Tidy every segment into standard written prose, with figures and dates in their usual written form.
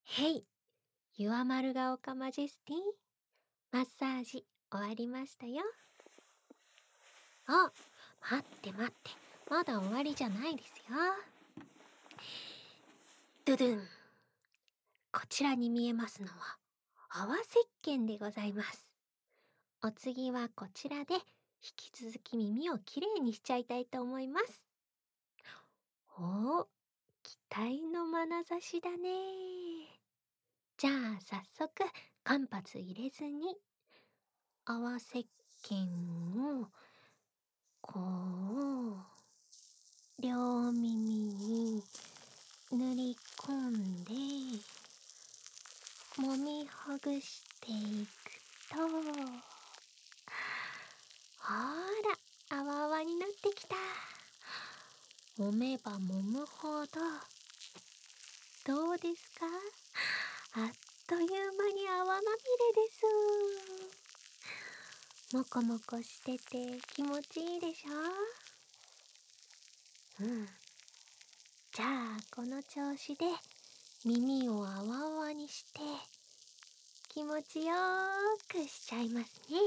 へい、ユアマルが丘マジェスティマッサージ終わりましたよ。あ、待って待って、まだ終わりじゃないですよ。ドゥドゥン。こちらに見えますのは、泡石鹸でございます。お次はこちらで、引き続き耳をきれいにしちゃいたいと思います。おお、期待の眼差しだね。じゃあ早速、間髪入れずに、泡石鹸を、こう、両耳に塗り込んで、揉みほぐしていくと、ほら、泡々になってきた。揉めば揉むほど、どうですか？あっという間に泡まみれです。もこもこしてて気持ちいいでしょ？じゃあ、この調子で耳を泡々にして気持ちよーくしちゃいますね。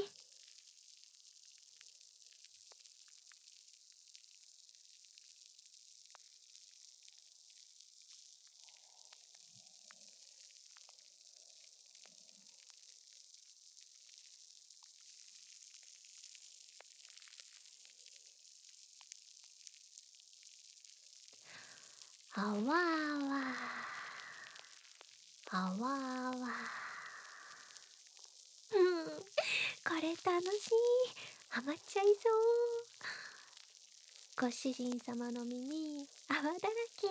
あわあわあわあわ。これ楽しい。ハマっちゃいそう。ご主人様の耳、泡だらけ。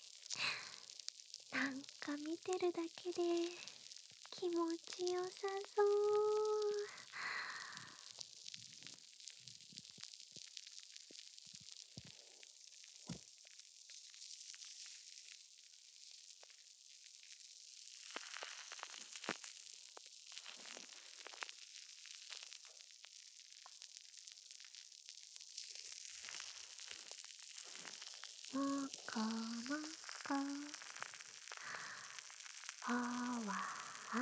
なんか見てるだけで気持ちよさそう。もこもこ、あわあわ。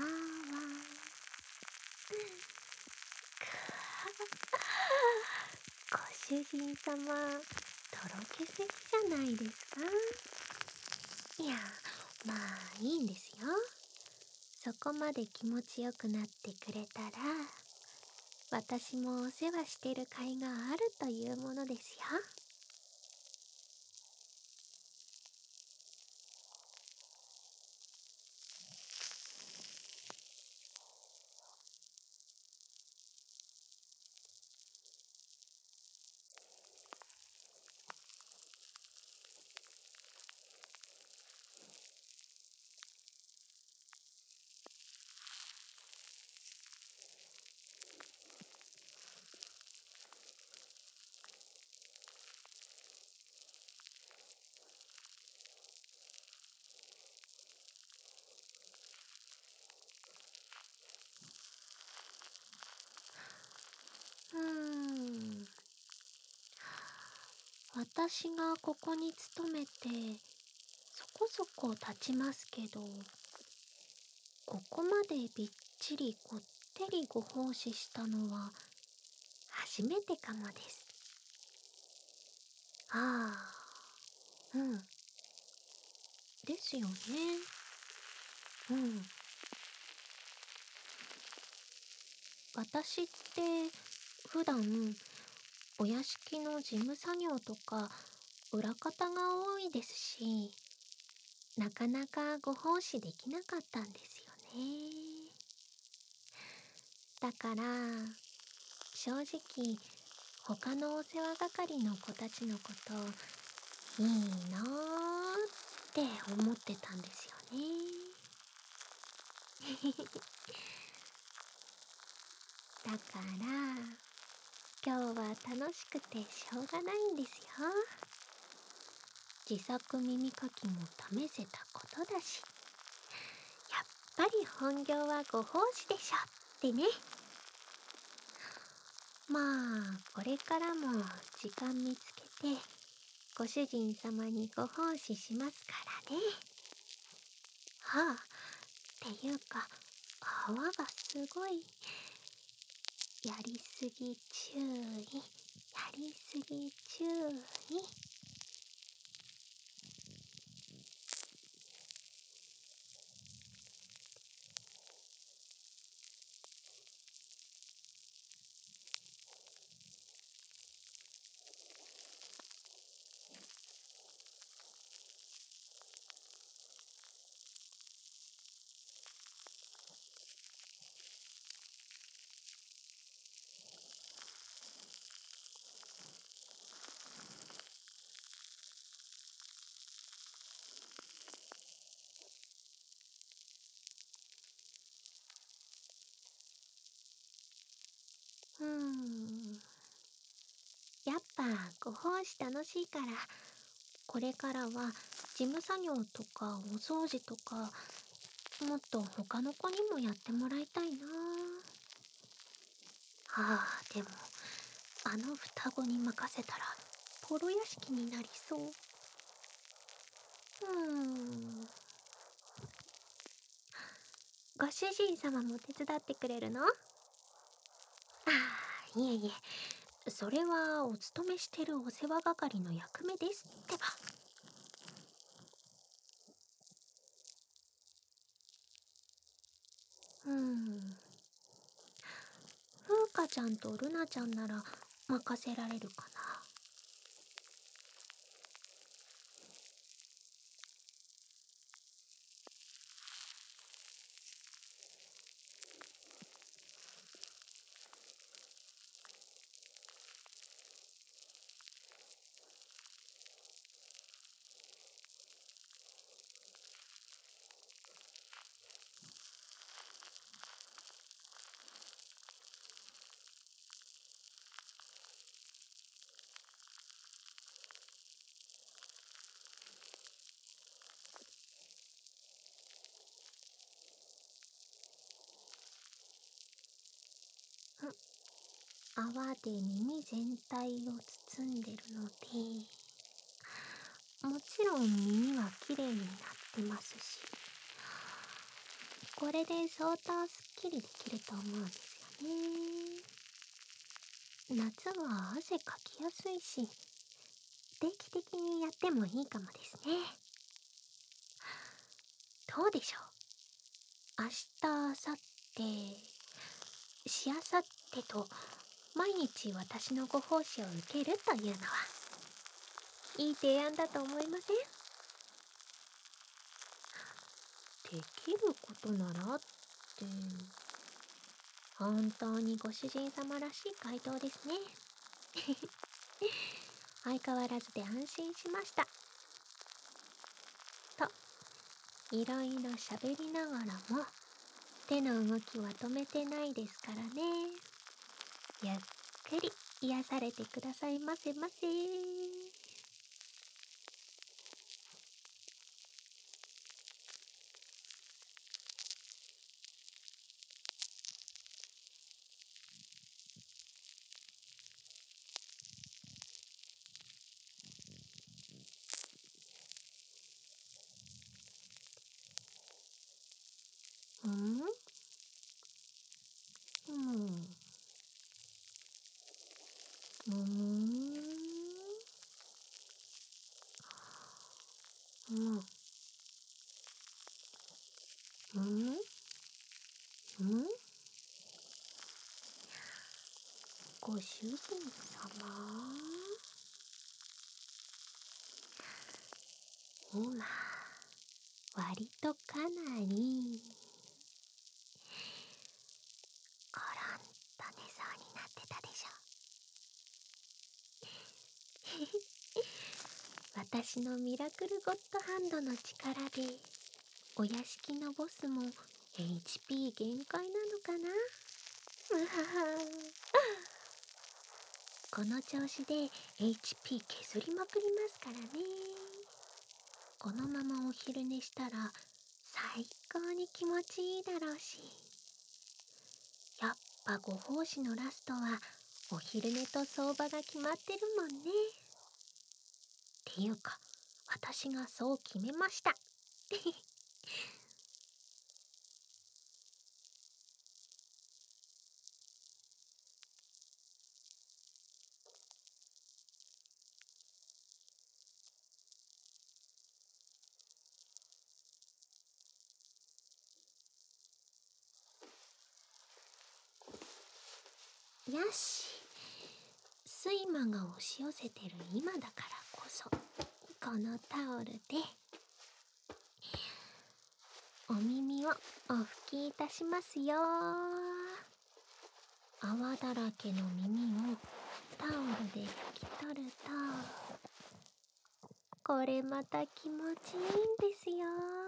ご主人様、とろけすぎじゃないですか？いや、まあいいんですよ。そこまで気持ちよくなってくれたら、私もお世話してる甲斐があるというものですよ。私がここに勤めてそこそこ経ちますけど、ここまでびっちりこってりご奉仕したのは初めてかもです。ああ、ですよね。うん。私って普段お屋敷の事務作業とか裏方が多いですし、なかなかご奉仕できなかったんですよね。だから正直他のお世話係の子たちのこといいなーって思ってたんですよね。だから今日は楽しくてしょうがないんですよ。自作耳かきも試せたことだし、やっぱり本業はご奉仕でしょってね。まあこれからも時間見つけてご主人様にご奉仕しますからね。はあ、 ていうか、泡がすごい。やりすぎ注意。やりすぎ注意。やっぱご奉仕楽しいから、これからは事務作業とかお掃除とか、もっと他の子にもやってもらいたいな。でも、あの双子に任せたら、ポロ屋敷になりそう。ご主人様も手伝ってくれるの？いえいえ、それはお勤めしてるお世話係の役目ですってば。ふうかちゃんとルナちゃんなら任せられるかな。泡で耳全体を包んでるので、もちろん耳はきれいになってますし、これで相当すっきりできると思うんですよね。夏は汗かきやすいし、定期的にやってもいいかもですね。どうでしょう？明日、明後日、しあさってと、毎日私のご奉仕を受けるというのは、いい提案だと思いません？できることならって、本当にご主人様らしい回答ですね。相変わらずで安心しました。と、いろいろ喋りながらも、手の動きは止めてないですからね。ゆっくり癒されてくださいませませ。うんうん。うん。うん。うん。うん。ご主人様、今、割とかなり、コロンと寝そうになってたでしょ。私のミラクルゴッドハンドの力で、お屋敷のボスも HP 限界なのかな。うはは。この調子で HP 削りまくりますからね。このままお昼寝したら最高に気持ちいいだろうし。やっぱご奉仕のラストはお昼寝と相場が決まってるもんね。っていうか、私がそう決めました。 よし。睡魔が押し寄せてる今だからこそ、このタオルで、お耳をお拭きいたしますよ。泡だらけの耳をタオルで拭き取ると、これまた気持ちいいんですよ。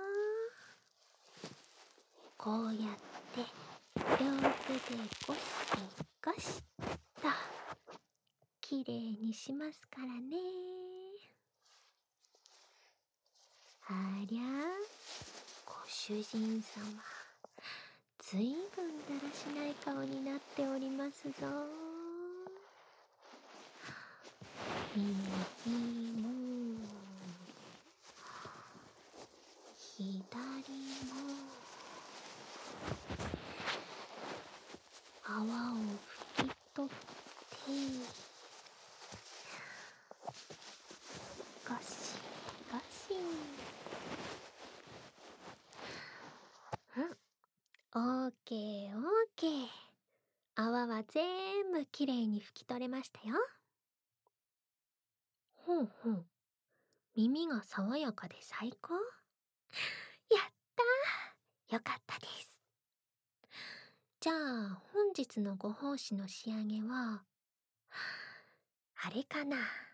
こうやって両手でゴシゴシときれいにしますからね。ありゃ、ご主人様、ずいぶんだらしない顔になっておりますぞ。右も左も泡を拭き取ってゴシゴシ。オーケーオーケー。泡は全部きれいに拭き取れましたよ。ほうほう。耳が爽やかで最高。やったー。よかったです。じゃあ本日のご奉仕の仕上げは、あれかな。